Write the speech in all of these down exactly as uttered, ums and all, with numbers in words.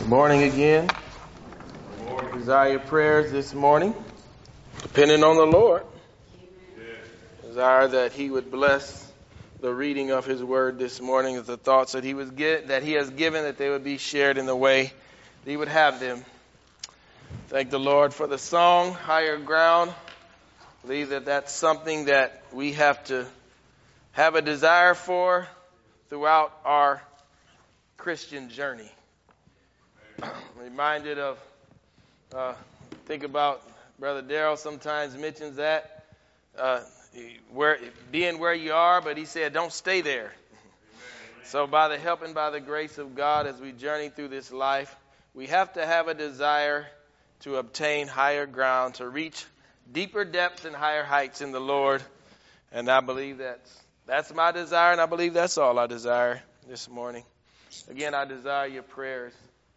Good morning again. Good morning. Desire your prayers this morning, depending on the Lord. Yes. Desire that He would bless the reading of His Word this morning, the thoughts that He was get, that He has given, that they would be shared in the way that He would have them. Thank the Lord for the song, Higher Ground. I believe that that's something that we have to have a desire for throughout our Christian journey. I'm reminded of, uh, think about Brother Darrell sometimes mentions that, uh, where being where you are, but he said, don't stay there. So by the help and by the grace of God, as we journey through this life, we have to have a desire to obtain higher ground, to reach deeper depths and higher heights in the Lord. And I believe that's, that's my desire, and I believe that's all I desire this morning. Again, I desire your prayers.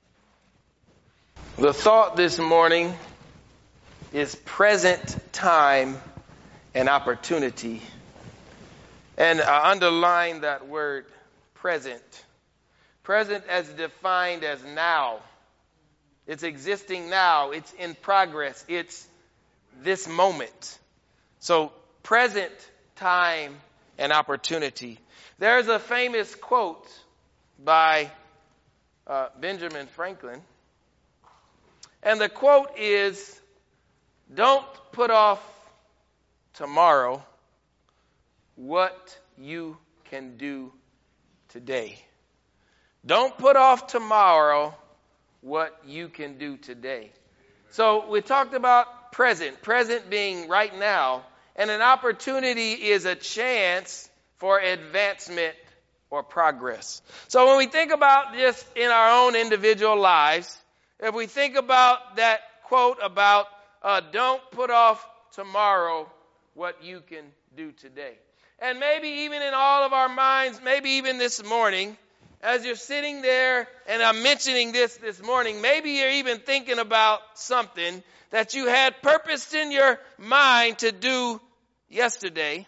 The thought this morning is present time and opportunity. And I underline that word present. Present as defined as now. It's existing now. It's in progress. It's this moment. So present time and opportunity. There's a famous quote by uh, Benjamin Franklin. And the quote is, don't put off tomorrow what you can do today. Don't put off tomorrow what you can do today. So we talked about present, present being right now, and an opportunity is a chance for advancement or progress. So when we think about this in our own individual lives, if we think about that quote about uh, don't put off tomorrow what you can do today. And maybe even in all of our minds, maybe even this morning, as you're sitting there and I'm mentioning this this morning, maybe you're even thinking about something that you had purposed in your mind to do yesterday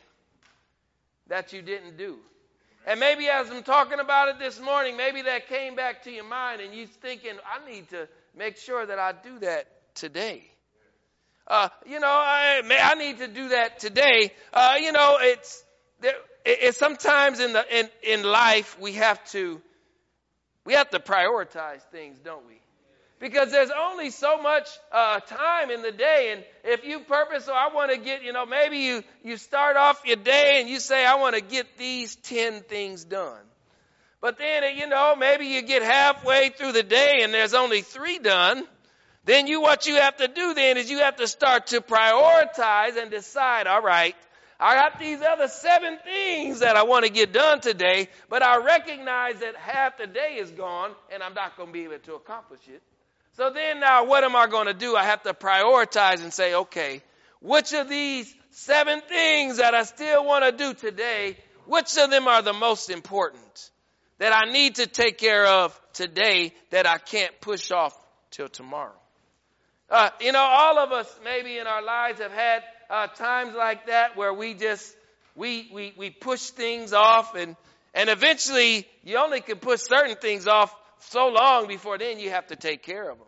that you didn't do. And maybe as I'm talking about it this morning, maybe that came back to your mind and you're thinking, I need to make sure that I do that today. Uh, you know, I, I need to do that today. Uh, you know, it's, there, it, it's sometimes in the in, in life we have to we have to prioritize things, don't we? Because there's only so much uh, time in the day, and if you purpose, so I want to get, you know, maybe you you start off your day and you say, I want to get these ten things done. But then, you know, maybe you get halfway through the day and there's only three done. Then you, what you have to do then is you have to start to prioritize and decide, all right, I got these other seven things that I want to get done today, but I recognize that half the day is gone and I'm not going to be able to accomplish it. So then now what am I going to do? I have to prioritize and say, okay, which of these seven things that I still want to do today, which of them are the most important that I need to take care of today that I can't push off till tomorrow? Uh, you know, all of us maybe in our lives have had uh, times like that where we just, we, we, we push things off and, and eventually you only can push certain things off so long before then you have to take care of them.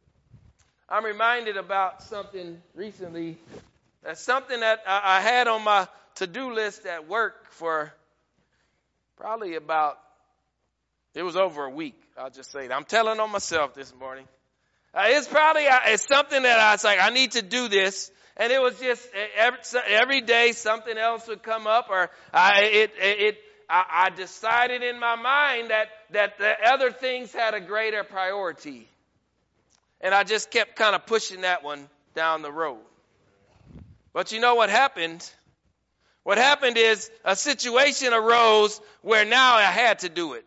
I'm reminded about something recently. That's something that I, I had on my to-do list at work for probably about, it was over a week. I'll just say that. I'm telling on myself this morning. Uh, it's probably, uh, it's something that I was like, I need to do this. And it was just every, every day something else would come up, or I, it, it, I, I decided in my mind that, that the other things had a greater priority. And I just kept kind of pushing that one down the road. But you know what happened? What happened is a situation arose where now I had to do it.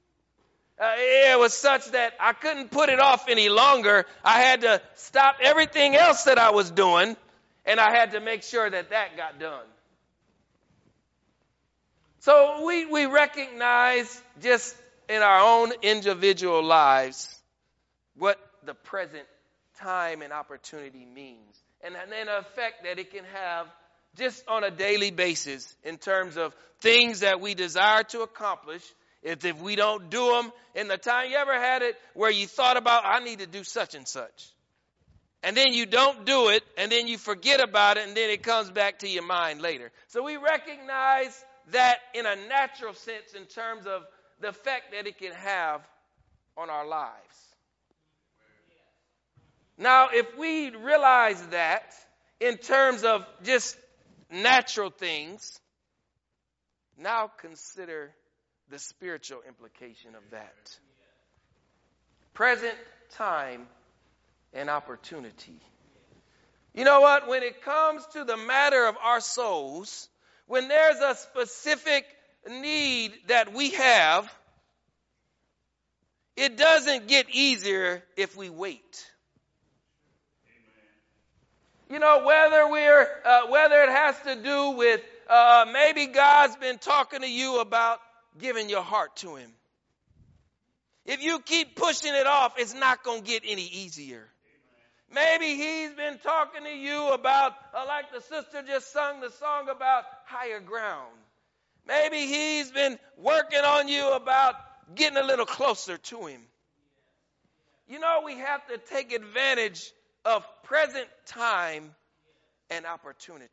Uh, it was such that I couldn't put it off any longer. I had to stop everything else that I was doing, and I had to make sure that that got done. So we, we recognize just in our own individual lives what the present time and opportunity means, and then the effect that it can have just on a daily basis in terms of things that we desire to accomplish It's if we don't do them in the time. You ever had it where you thought about, I need to do such and such. And then you don't do it, and then you forget about it, and then it comes back to your mind later. So we recognize that in a natural sense in terms of the effect that it can have on our lives. Now, if we realize that in terms of just natural things, now consider the spiritual implication of that. Present time and opportunity. You know what? When it comes to the matter of our souls, when there's a specific need that we have, it doesn't get easier if we wait. You know, whether we're, uh, whether it has to do with uh, maybe God's been talking to you about giving your heart to Him. If you keep pushing it off, it's not going to get any easier. Maybe He's been talking to you about, uh, like the sister just sung the song about higher ground. Maybe He's been working on you about getting a little closer to Him. You know, we have to take advantage of present time and opportunity.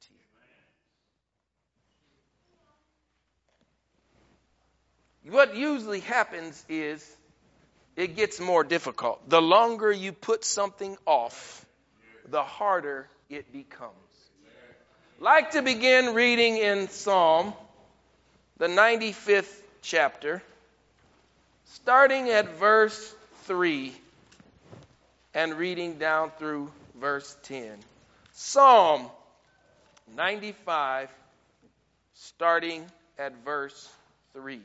What usually happens is it gets more difficult. The longer you put something off, the harder it becomes. I'd like to begin reading in Psalm, the ninety-fifth chapter, starting at verse three and reading down through verse ten. Psalm ninety-five, starting at verse three.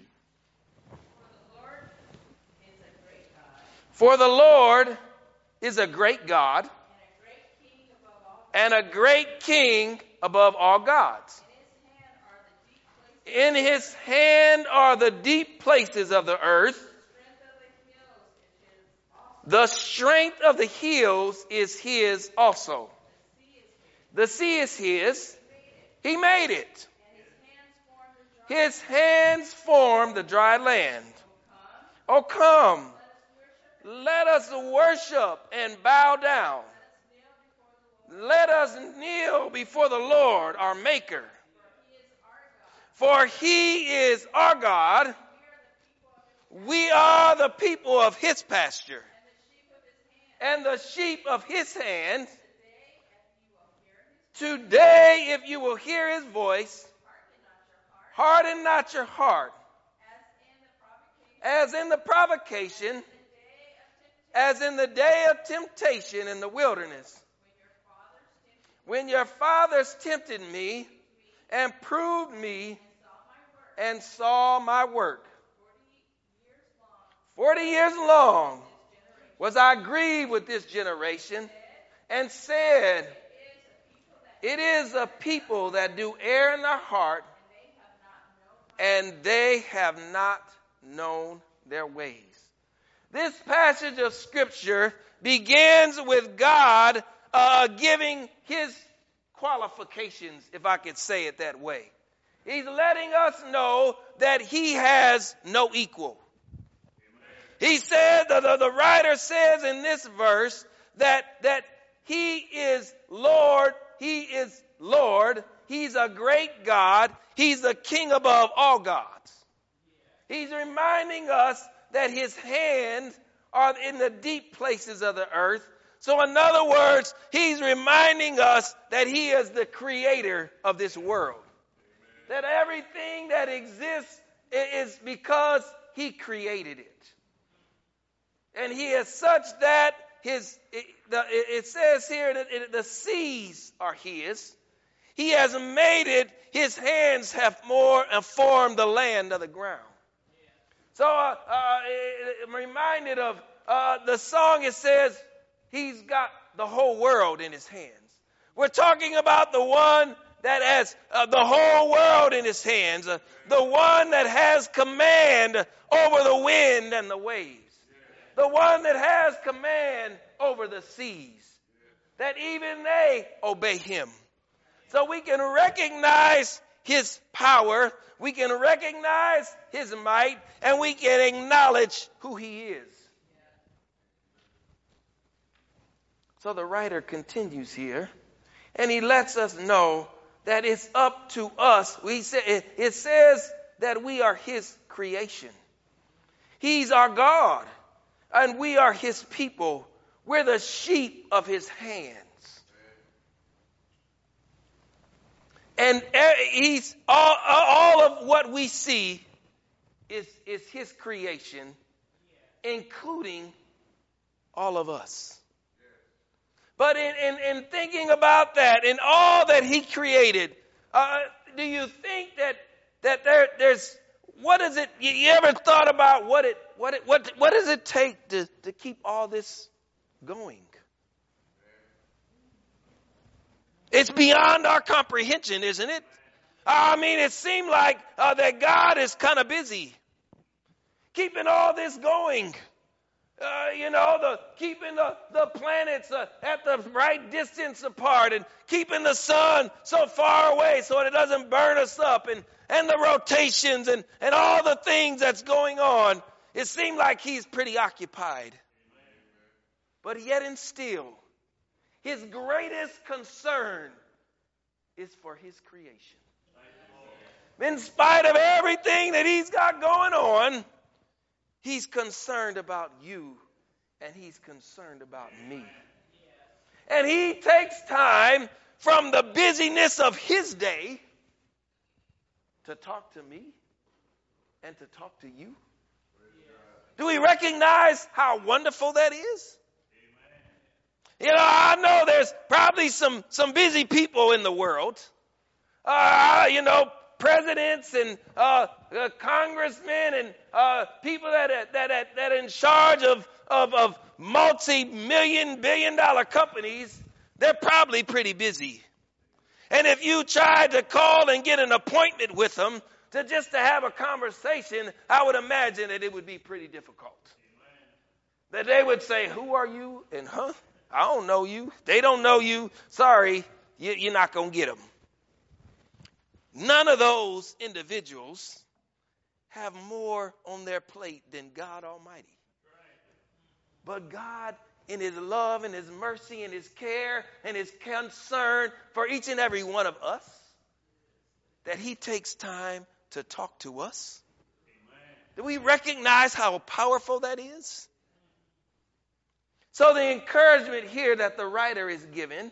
For the Lord is a great God and a great King above all gods. In His hand are the deep places of the earth. The strength of the hills is His also. The sea is His. He made it. His hands formed the dry land. Oh, come. Let us worship and bow down. Let us kneel before the Lord, our Maker. For He is our God. We are the people of His pasture and the sheep of His hand. Today, if you will hear His voice, harden not your heart, as in the provocation, as in the day of temptation in the wilderness, when your fathers tempted me and proved me and saw my work. Forty years long was I grieved with this generation and said, it is a people that do err in their heart, and they have not known their ways. This passage of Scripture begins with God uh, giving His qualifications, if I could say it that way. He's letting us know that He has no equal. He said, the, the, the writer says in this verse that, that He is Lord, He is Lord, He's a great God, He's the King above all gods. He's reminding us that His hands are in the deep places of the earth. So in other words, He's reminding us that He is the creator of this world. That everything that exists is because He created it. And He is such that His, it, the, it says here that it, the seas are His. He has made it, His hands have more and formed the land of the ground. So uh, uh, I'm reminded of uh, the song. It says He's got the whole world in His hands. We're talking about the one that has uh, the whole world in His hands, uh, the one that has command over the wind and the waves, the one that has command over the seas, that even they obey Him. So we can recognize his power, we can recognize his might, and we can acknowledge who he is. So the writer continues here, and he lets us know that it's up to us. We say, it says that we are his creation. He's our God, and we are his people. We're the sheep of his hands. And he's all, all of what we see is, is his creation, including all of us. But in, in, in thinking about that, in all that he created, uh, do you think that that there there's what is it? You, you ever thought about what it what it what what does it take to, to keep all this going? It's beyond our comprehension, isn't it? I mean, it seemed like uh, that God is kind of busy keeping all this going. Uh, you know, the keeping the, the planets uh, at the right distance apart, and keeping the sun so far away so it doesn't burn us up, and, and the rotations and, and all the things that's going on. It seemed like he's pretty occupied. But yet and still, his greatest concern is for his creation. In spite of everything that he's got going on, he's concerned about you, and he's concerned about me. And he takes time from the busyness of his day to talk to me and to talk to you. Do we recognize how wonderful that is? You know, I know there's probably some, some busy people in the world. Uh, you know, presidents and uh, uh, congressmen and uh, people that are, that are, that are in charge of, of, of multi-million, billion-dollar companies. They're probably pretty busy. And if you tried to call and get an appointment with them to just to have a conversation, I would imagine that it would be pretty difficult. That they would say, "Who are you?" and "Huh? I don't know you." They don't know you. Sorry, you, you're not going to get them. None of those individuals have more on their plate than God Almighty. But God, in his love and his mercy and his care and his concern for each and every one of us, that he takes time to talk to us. Do we recognize how powerful that is? So the encouragement here that the writer is given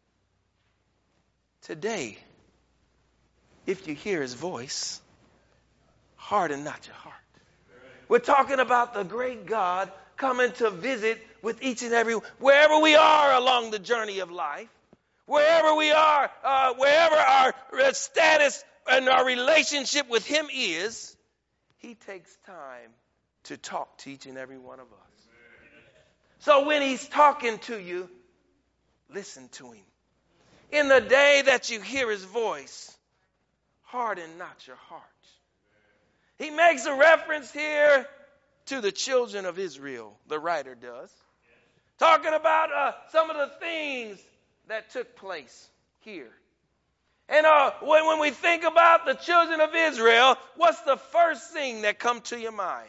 today, if you hear his voice, harden not your heart. We're talking about the great God coming to visit with each and every, wherever we are along the journey of life, wherever we are, uh, wherever our status and our relationship with him is, he takes time to talk to each and every one of us. So when he's talking to you, listen to him. In the day that you hear his voice, harden not your heart. He makes a reference here to the children of Israel, the writer does. Talking about uh, some of the things that took place here. And uh, when, when we think about the children of Israel, what's the first thing that comes to your mind?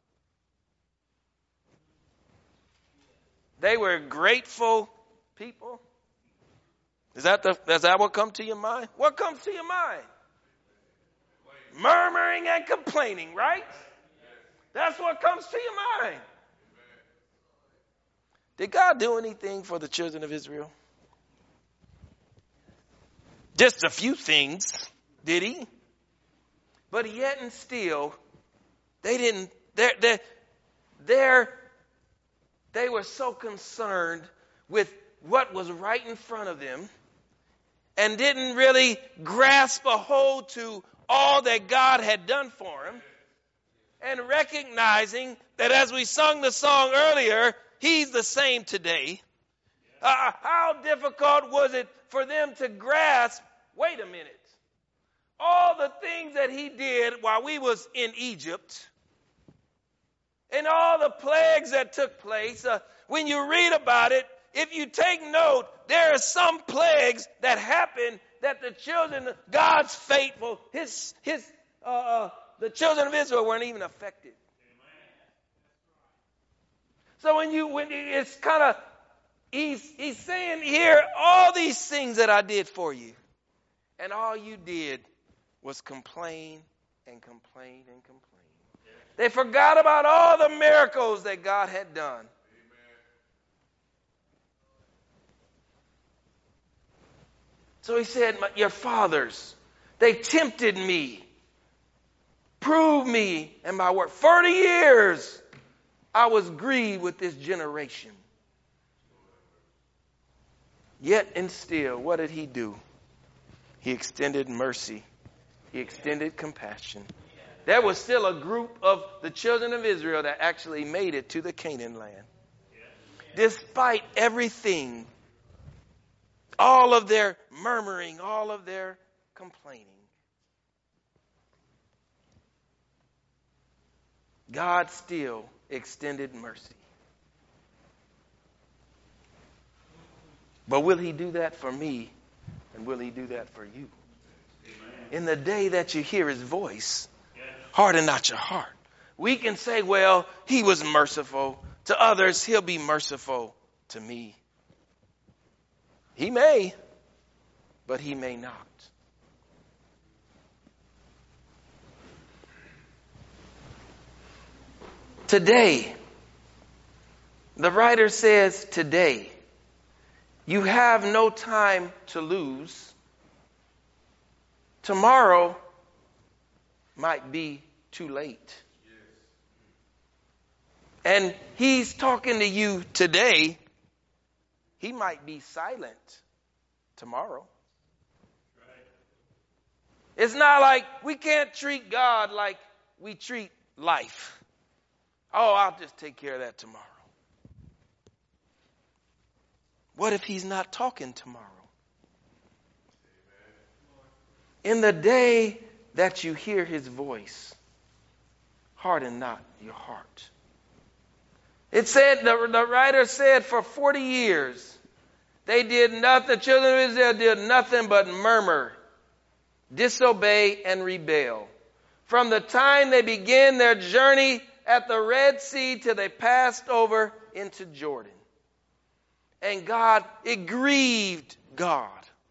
They were grateful people. Is that the, is that what comes to your mind? What comes to your mind? Murmuring and complaining, right? That's what comes to your mind. Did God do anything for the children of Israel? Just a few things, did he? But yet and still, they didn't, they're, they're, they're, they were so concerned with what was right in front of them and didn't really grasp a hold to all that God had done for them, and recognizing that as we sung the song earlier, he's the same today. Uh, how difficult was it for them to grasp, wait a minute, all the things that he did while we was in Egypt and all the plagues that took place. Uh, when you read about it, if you take note, there are some plagues that happen that the children, God's faithful, his, his, uh, uh, the children of Israel weren't even affected. So when you, when it's kind of, he's, he's saying here, all these things that I did for you, and all you did was complain and complain and complain. They forgot about all the miracles that God had done. So he said, your fathers, they tempted me, proved me and my work. Forty years I was grieved with this generation. Yet and still, what did he do? He extended mercy. He extended compassion. There was still a group of the children of Israel that actually made it to the Canaan land. Despite everything, all of their murmuring, all of their complaining, God still extended mercy. But will he do that for me? And will he do that for you? Amen. In the day that you hear his voice, yes. Harden not your heart. We can say, well, he was merciful. To others, he'll be merciful to me. He may, but he may not. Today, the writer says today, you have no time to lose. Tomorrow might be too late. And he's talking to you today. He might be silent tomorrow. It's not like we can't treat God like we treat life. Oh, I'll just take care of that tomorrow. What if he's not talking tomorrow? In the day that you hear his voice, harden not your heart. It said, the, the writer said, for forty years, they did nothing, the children of Israel did nothing but murmur, disobey, and rebel. From the time they began their journey at the Red Sea till they passed over into Jordan. And God, it grieved God.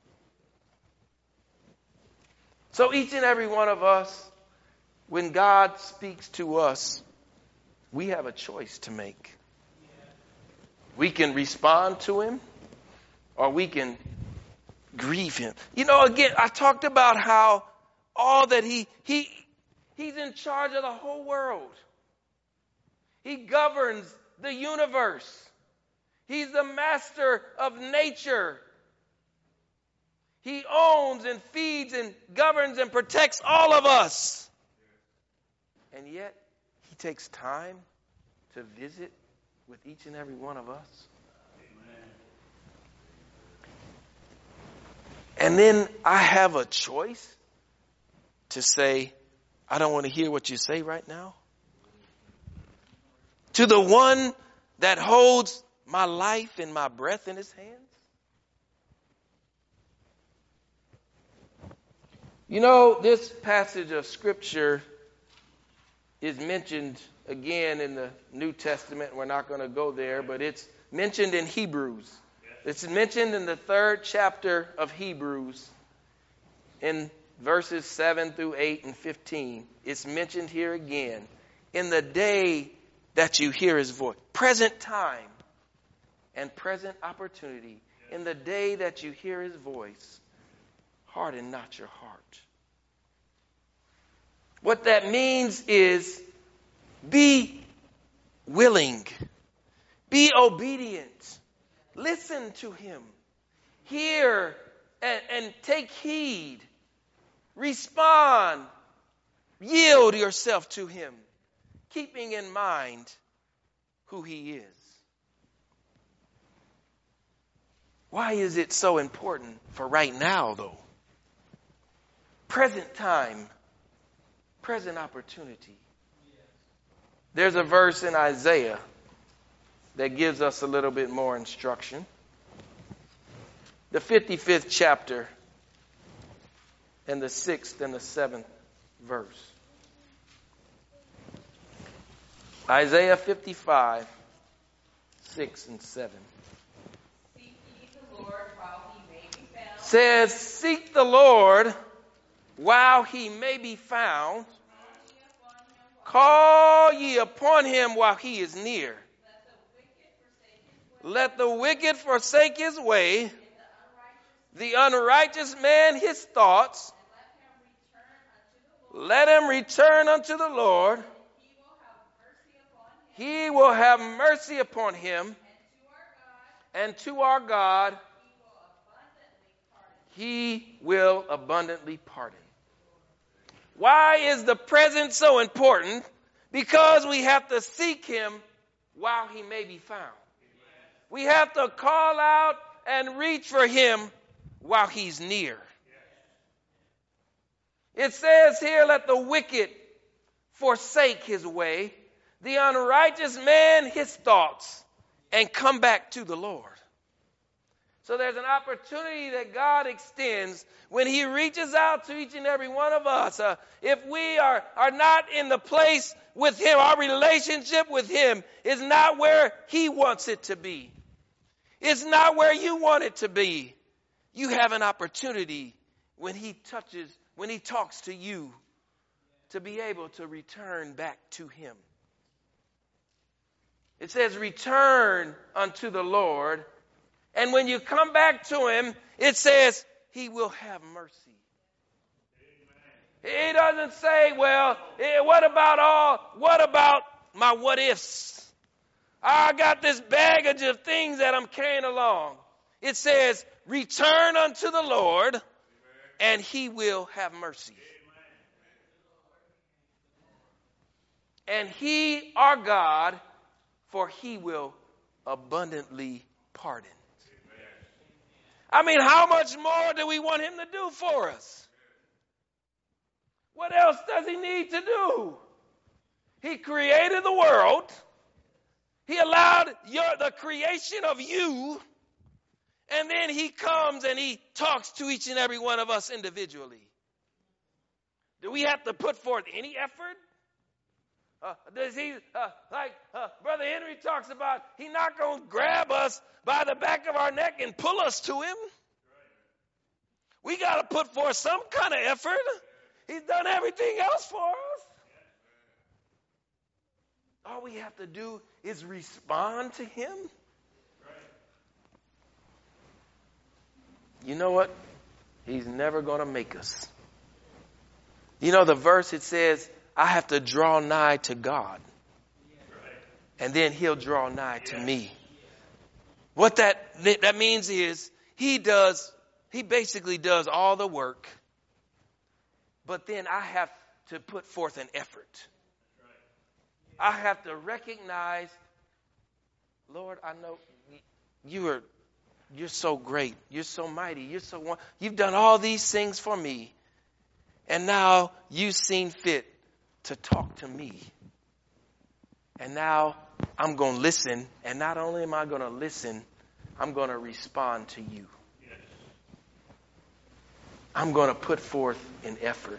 So each and every one of us, when God speaks to us, we have a choice to make. We can respond to him, or we can grieve him. You know, again, I talked about how all that he, he, he's in charge of the whole world. He governs the universe. He's the master of nature. He owns and feeds and governs and protects all of us. And yet, he takes time to visit with each and every one of us. Amen. And then I have a choice to say, I don't want to hear what you say right now. To the one that holds my life and my breath in his hands. You know, this passage of Scripture is mentioned again in the New Testament. We're not going to go there, but it's mentioned in Hebrews. It's mentioned in the third chapter of Hebrews in verses seven through eight and fifteen. It's mentioned here again. In the day that you hear his voice. Present time and present opportunity. In the day that you hear his voice, harden not your heart. What that means is be willing. Be obedient. Listen to him. Hear and, and take heed. Respond. Yield yourself to him. Keeping in mind who he is. Why is it so important for right now, though? Present time, present opportunity. There's a verse in Isaiah that gives us a little bit more instruction. the fifty-fifth chapter and the sixth and the seventh verse. Isaiah fifty-five, six and seven. Seek ye the Lord while he may be found. Says, seek the Lord while he may be found. Call ye upon him while he is near. Let the wicked forsake his way, the unrighteous man his thoughts. Let him return unto the Lord. He will have mercy upon him, and to our God he will abundantly pardon. Why is the present so important? Because we have to seek him while he may be found. We have to call out and reach for him while he's near. It says here, let the wicked forsake his way, the unrighteous man his thoughts, and come back to the Lord. So there's an opportunity that God extends when he reaches out to each and every one of us. Uh, if we are, are not in the place with him, our relationship with him is not where he wants it to be. It's not where you want it to be. You have an opportunity when he touches, when he talks to you, to be able to return back to him. It says, return unto the Lord. And when you come back to him, it says he will have mercy. Amen. He doesn't say, well, eh, what about all, what about my what ifs? I got this baggage of things that I'm carrying along. It says, return unto the Lord, and he will have mercy. And he, our God, for he will abundantly pardon. I mean, how much more do we want him to do for us? What else does he need to do? He created the world. He allowed your, the creation of you. And then he comes and he talks to each and every one of us individually. Do we have to put forth any effort? Uh, does he, uh, like uh, Brother Henry talks about, he's not going to grab us by the back of our neck and pull us to him. We got to put forth some kind of effort. He's done everything else for us. All we have to do is respond to him. You know what? He's never going to make us. You know the verse, it says, I have to draw nigh to God. And then he'll draw nigh to me. What that, that means is he does, he basically does all the work. But then I have to put forth an effort. I have to recognize, Lord, I know you are, you're so great. You're so mighty. You're so one. You've done all these things for me. And now you've seen fit to talk to me. And now I'm going to listen. And not only am I going to listen, I'm going to respond to you. I'm going to put forth an effort.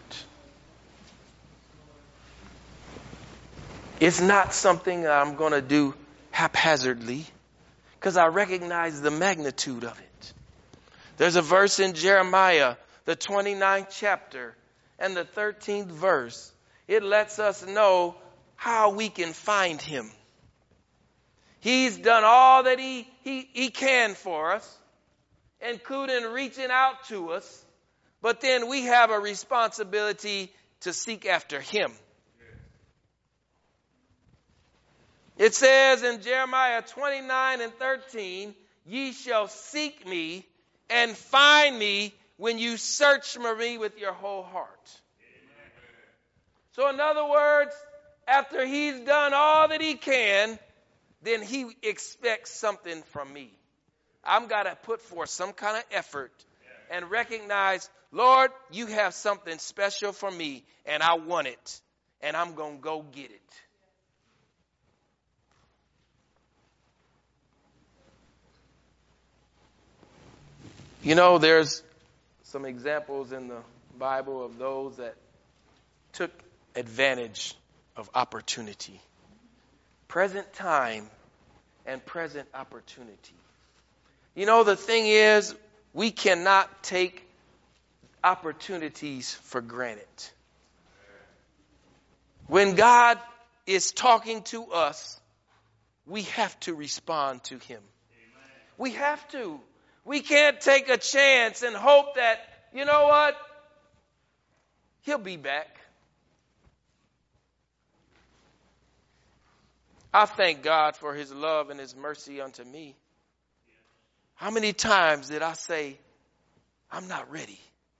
It's not something that I'm going to do haphazardly, because I recognize the magnitude of it. There's a verse in Jeremiah, the twenty-ninth chapter and the thirteenth verse. It lets us know how we can find him. He's done all that he, he, he can for us, including reaching out to us. But then we have a responsibility to seek after him. It says in Jeremiah twenty-nine and thirteen, ye shall seek me and find me when you search for me with your whole heart. Amen. So in other words, after he's done all that he can, then he expects something from me. I've got to put forth some kind of effort and recognize, Lord, you have something special for me and I want it and I'm going to go get it. You know, there's some examples in the Bible of those that took advantage of opportunity. Present time and present opportunity. You know, the thing is, we cannot take opportunities for granted. When God is talking to us, we have to respond to him. Amen. We have to. We can't take a chance and hope that, you know what, he'll be back. I thank God for his love and his mercy unto me. How many times did I say, I'm not ready?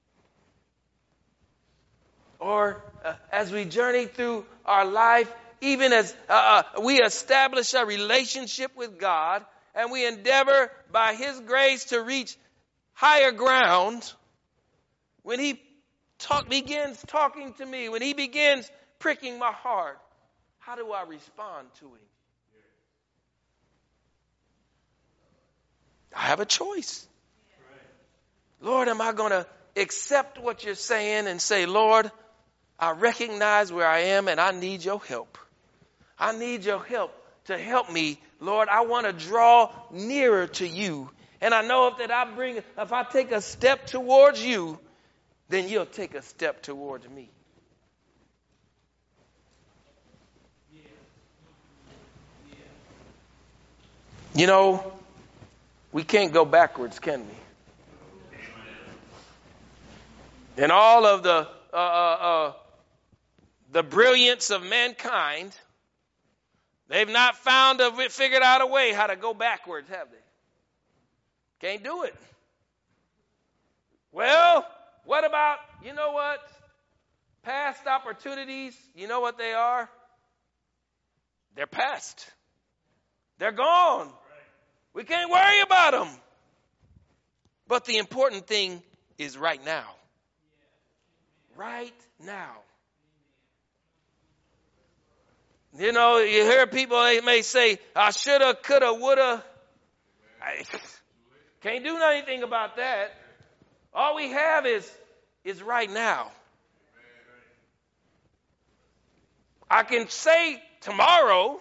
Or uh, as we journey through our life, even as uh, uh, we establish a relationship with God and we endeavor by his grace to reach higher ground, when he talk, begins talking to me, when he begins pricking my heart, how do I respond to him? I have a choice. Lord, am I going to accept what you're saying and say, Lord, I recognize where I am and I need your help. I need your help to help me. Lord, I want to draw nearer to you. And I know if that I bring, if I take a step towards you, then you'll take a step towards me. You know, we can't go backwards, can we? And all of the uh, uh, uh, the brilliance of mankind, they've not found a figured out a way how to go backwards, have they? Can't do it. Well, what about, you know what? Past opportunities, you know what they are? They're past. They're gone. We can't worry about them. But the important thing is right now. Right now. You know, you hear people, they may say, I shoulda, coulda, woulda. I can't do anything about that. All we have is, is right now. I can say tomorrow,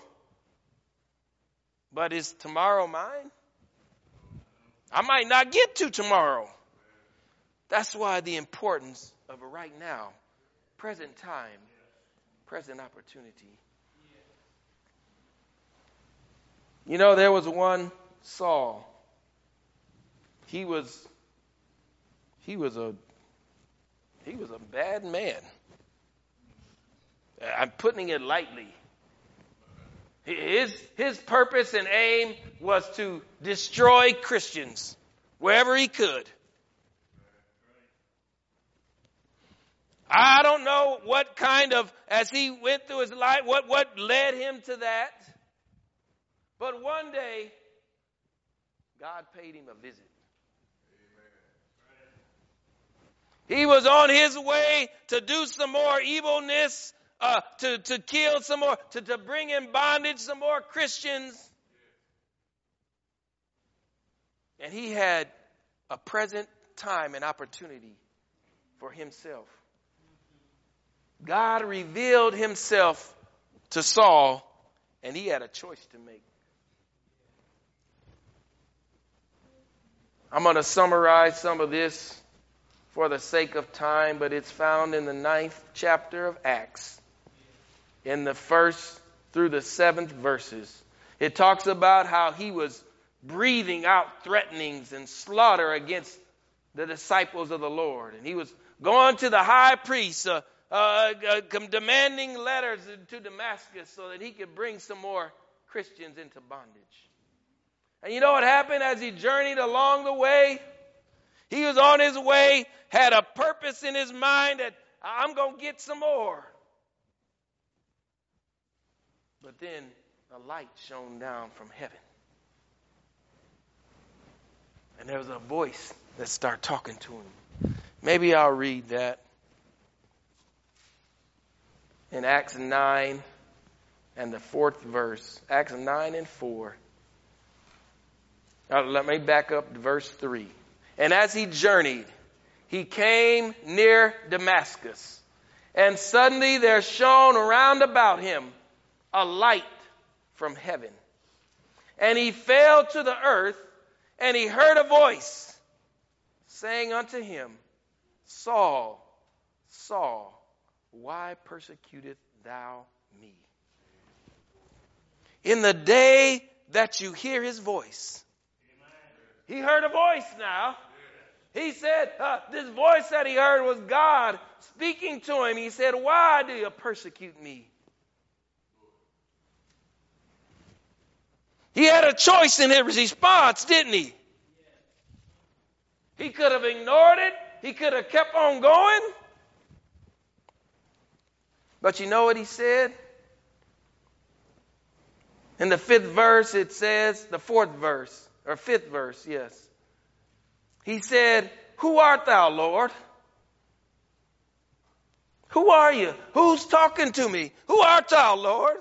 but is tomorrow mine? I might not get to tomorrow. That's why the importance of a right now, present time, present opportunity. You know, there was one Saul. He was, he was a, he was a bad man. I'm putting it lightly. His, his purpose and aim was to destroy Christians wherever he could. I don't know what kind of, as he went through his life, what, what led him to that. But one day, God paid him a visit. He was on his way to do some more evilness, uh, to, to kill some more, to, to bring in bondage some more Christians. And he had a present time and opportunity for himself. God revealed himself to Saul, and he had a choice to make. I'm going to summarize some of this for the sake of time, but it's found in the ninth chapter of Acts, in the first through the seventh verses. It talks about how he was breathing out threatenings and slaughter against the disciples of the Lord. And he was going to the high priest, uh, uh, uh, demanding letters to Damascus so that he could bring some more Christians into bondage. And you know what happened as he journeyed along the way? He was on his way, had a purpose in his mind that I'm going to get some more. But then a light shone down from heaven. And there was a voice that started talking to him. Maybe I'll read that. In Acts nine and the fourth verse. Acts nine and four. Now, let me back up to verse three. And as he journeyed, he came near Damascus. And suddenly there shone around about him a light from heaven. And he fell to the earth, and he heard a voice saying unto him, Saul, Saul, why persecutest thou me? In the day that you hear his voice. He heard a voice now. He said, uh, this voice that he heard was God speaking to him. He said, why do you persecute me? He had a choice in his response, didn't he? He could have ignored it. He could have kept on going. But you know what he said? In the fifth verse, it says, the fourth verse, or fifth verse, yes. He said, who art thou, Lord? Who are you? Who's talking to me? Who art thou, Lord?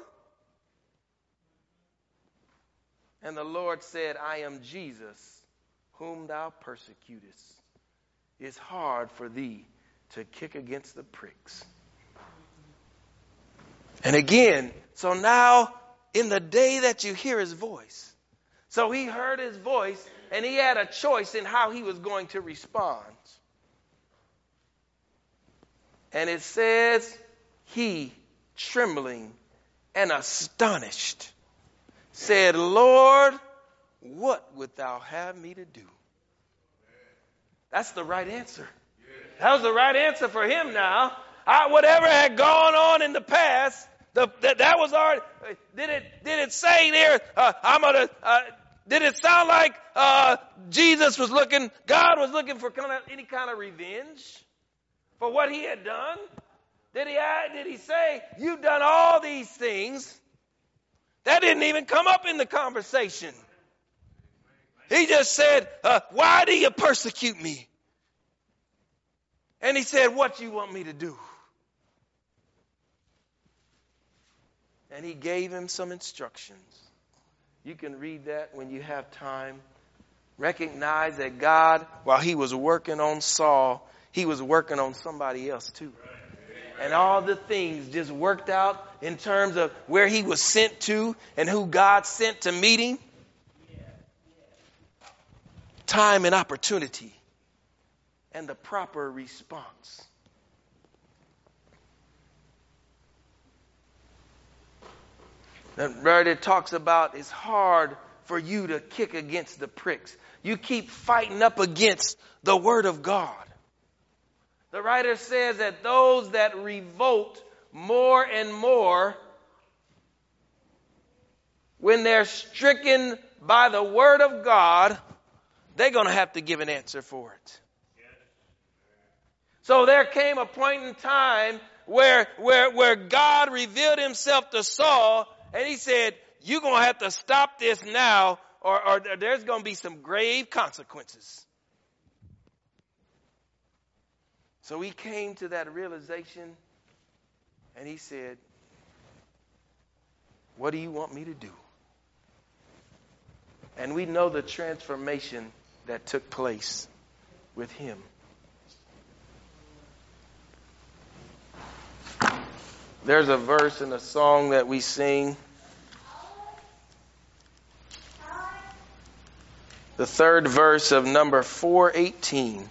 And the Lord said, I am Jesus, whom thou persecutest. It's hard for thee to kick against the pricks. And again, so now in the day that you hear his voice. So he heard his voice and he had a choice in how he was going to respond. And it says, he, trembling and astonished, said, Lord, what wilt thou have me to do? That's the right answer. That was the right answer for him now. I, whatever had gone on in the past, the, that, that was already, did it, did it say there, uh, I'm gonna, uh, did it sound like uh, Jesus was looking, God was looking for kind of, any kind of revenge for what he had done? Did he, did he say, you've done all these things? That didn't even come up in the conversation. He just said, uh, why do you persecute me? And he said, what do you want me to do? And he gave him some instructions. You can read that when you have time. Recognize that God, while he was working on Saul, he was working on somebody else too. And all the things just worked out in terms of where he was sent to and who God sent to meet him. Time and opportunity and the proper response. And right, it talks about it's hard for you to kick against the pricks. You keep fighting up against the word of God. The writer says that those that revolt more and more, when they're stricken by the word of God, they're going to have to give an answer for it. So there came a point in time where, where, where God revealed himself to Saul, and he said, you're going to have to stop this now, or, or there's going to be some grave consequences. So he came to that realization, and he said, what do you want me to do? And we know the transformation that took place with him. There's a verse in a song that we sing. The third verse of number four eighteen.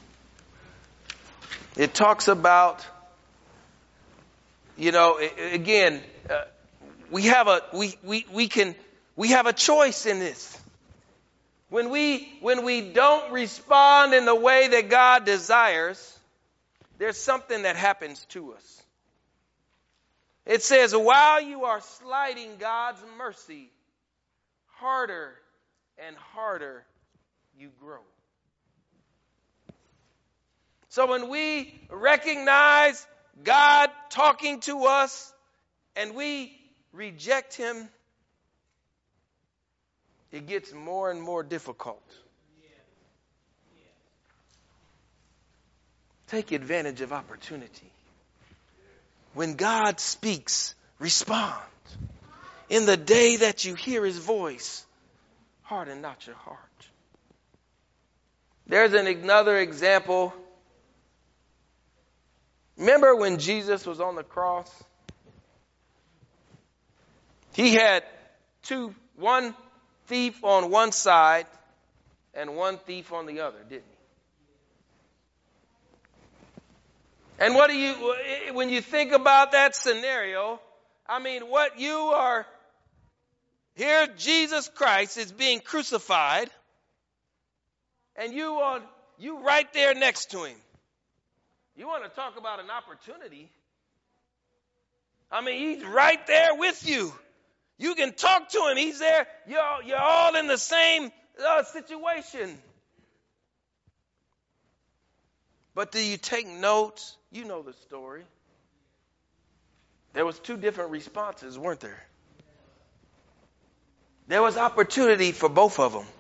It talks about, you know, again, uh, we have a we, we we can we have a choice in this. When we when we don't respond in the way that God desires, there's something that happens to us. It says, while you are slighting God's mercy, harder and harder you grow. So when we recognize God talking to us and we reject him, it gets more and more difficult. Take advantage of opportunity. When God speaks, respond. In the day that you hear his voice, harden not your heart. There's an, another example. Remember when Jesus was on the cross? He had two, one thief on one side and one thief on the other, didn't he? And what do you, when you think about that scenario, I mean, what you are, here Jesus Christ is being crucified, and you are, you right there next to him. You want to talk about an opportunity? I mean, he's right there with you. You can talk to him. He's there. You're, you're all in the same uh, situation. But do you take notes? You know the story. There was two different responses, weren't there? There was opportunity for both of them.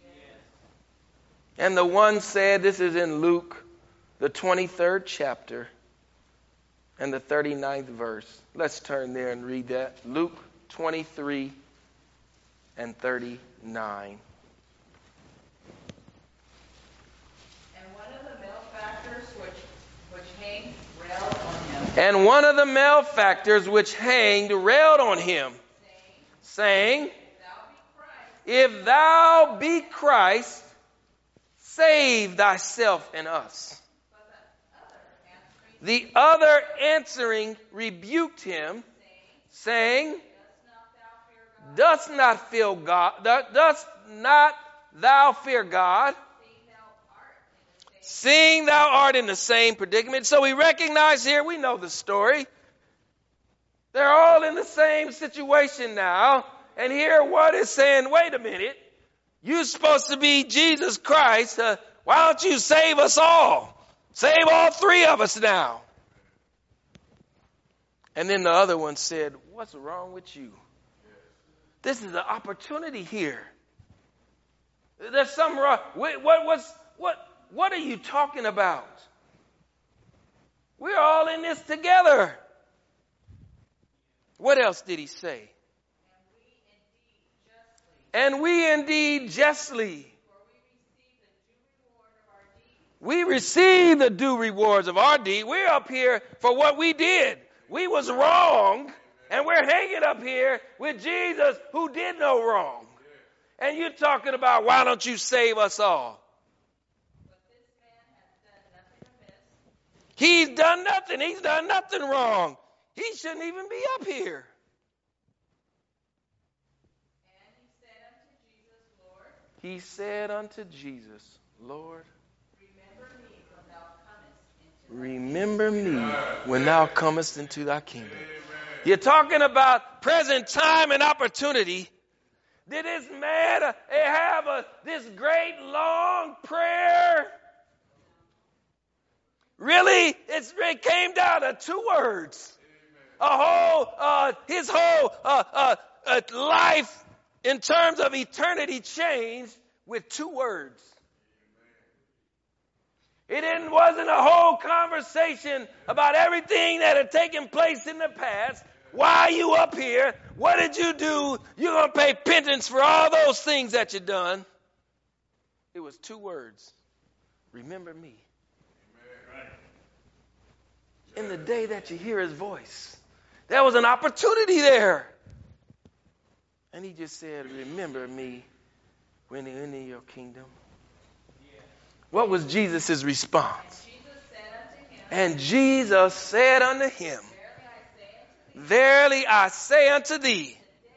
And the one said, this is in Luke, the twenty-third chapter, and the thirty-ninth verse. Let's turn there and read that. Luke twenty-three and thirty-nine. And one of the malefactors which, which hanged railed on him, And one of the malefactors which hanged railed on him, saying, saying, If thou be Christ, If thou be Christ, save thyself and us. but the other answering, The other answering rebuked him, saying, Dost not fear God, Dost not fear God, dost not thou fear God, seeing thou art in the same seeing thou art in the same predicament? So we recognize here, we know the story. They're all in the same situation now. And here what is saying, wait a minute, you're supposed to be Jesus Christ. Uh, why don't you save us all? Save all three of us now. And then the other one said, what's wrong with you? This is an opportunity here. There's something wrong. What, what, what's, what, what are you talking about? We're all in this together. What else did he say? And we indeed justly. We receive the due rewards of our deed. We're up here for what we did. We was wrong, and we're hanging up here with Jesus who did no wrong. And you're talking about, why don't you save us all? He's done nothing. He's done nothing wrong. He shouldn't even be up here. He said unto Jesus, Lord, remember me when thou comest into thy kingdom. You're talking about present time and opportunity. Did this man uh, have a, this great long prayer? Really? It's, it came down to two words. A whole, uh, his whole uh, uh, uh, life in terms of eternity changed with two words. It didn't, wasn't a whole conversation about everything that had taken place in the past. Why are you up here? What did you do? You're going to pay penance for all those things that you've done. It was two words. Remember me. In the day that you hear his voice. There was an opportunity there. And he just said, remember me when you're in your kingdom. What was Jesus' response? And Jesus said unto him, Verily I say unto thee,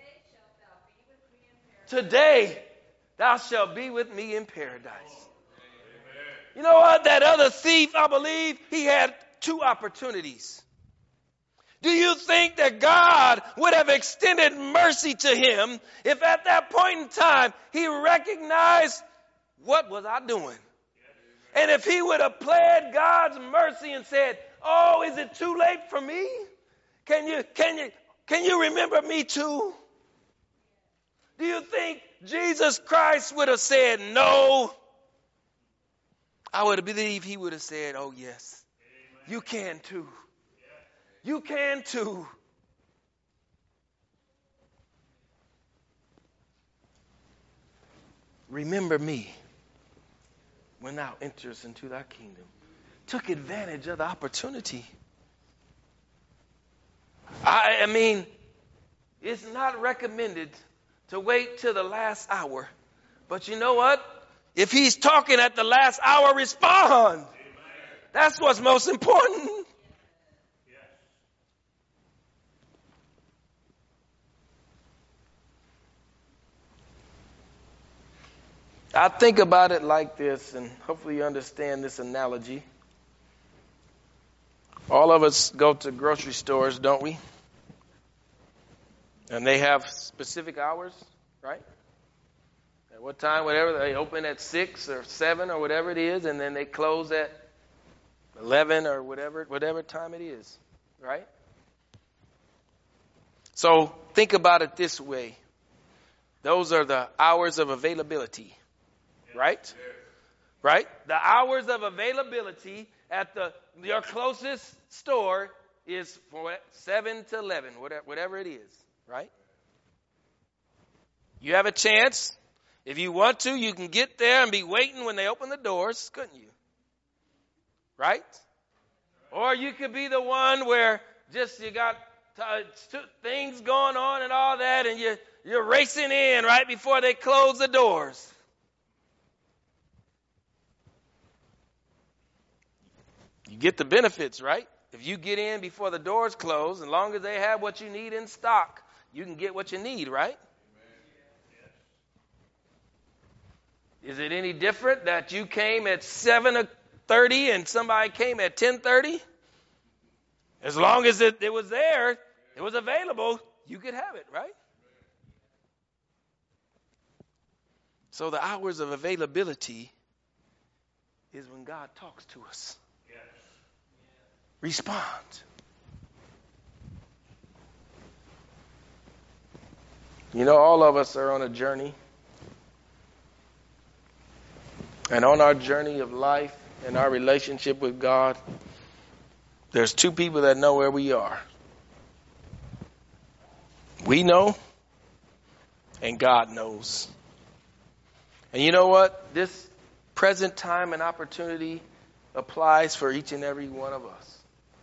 today thou shalt be with me in paradise. You know what? That other thief, I believe, he had two opportunities. Do you think that God would have extended mercy to him if at that point in time he recognized, what was I doing? And if he would have pled God's mercy and said, oh, is it too late for me? Can you, can you, can you remember me too? Do you think Jesus Christ would have said no? I would believe he would have said, oh yes, you can too. You can too. Remember me when thou enterest into thy kingdom. Took advantage of the opportunity. I, I mean, it's not recommended to wait till the last hour. But you know what? If he's talking at the last hour, respond. Amen. That's what's most important. Yes. I think about it like this, and hopefully you understand this analogy. All of us go to grocery stores, don't we? And they have specific hours, right? At what time, whatever, they open at six or seven or whatever it is, and then they close at eleven or whatever, whatever time it is, right? So think about it this way. Those are the hours of availability, right? Right? The hours of availability at the your closest store is from seven to eleven, whatever, whatever it is, right? You have a chance. If you want to, you can get there and be waiting when they open the doors, couldn't you? Right? Or you could be the one where just you got t- things going on and all that, and you, you're racing in right before they close the doors. You get the benefits, right? If you get in before the doors close, as long as they have what you need in stock, you can get what you need, right? Is it any different that you came at seven thirty and somebody came at ten thirty? As long as it, it was there, it was available, you could have it, right? So the hours of availability is when God talks to us. Yes. Respond. You know, all of us are on a journey. And on our journey of life and our relationship with God, there's two people that know where we are. We know, and God knows. And you know what? This present time and opportunity applies for each and every one of us.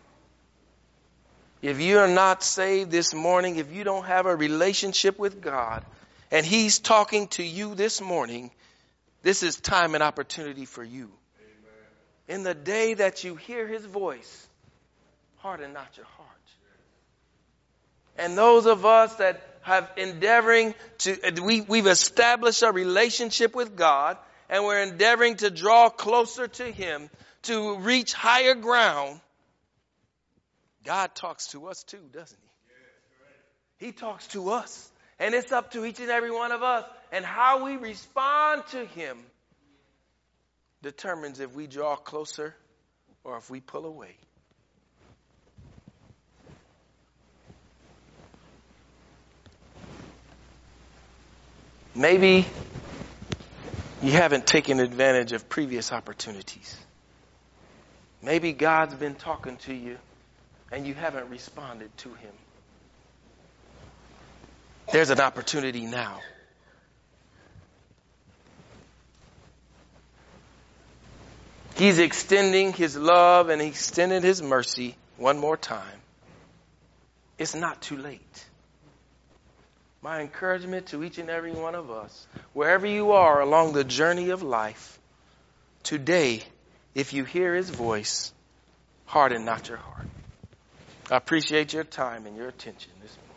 If you are not saved this morning, if you don't have a relationship with God, and He's talking to you this morning, this is time and opportunity for you. Amen. In the day that you hear His voice, harden not your heart. And those of us that have endeavoring to, we, we've established a relationship with God, and we're endeavoring to draw closer to Him, to reach higher ground. God talks to us too, doesn't He? He talks to us. And it's up to each and every one of us. And how we respond to Him determines if we draw closer or if we pull away. Maybe you haven't taken advantage of previous opportunities. Maybe God's been talking to you and you haven't responded to Him. There's an opportunity now. He's extending His love and He extended His mercy one more time. It's not too late. My encouragement to each and every one of us, wherever you are along the journey of life, today, if you hear His voice, harden not your heart. I appreciate your time and your attention this morning.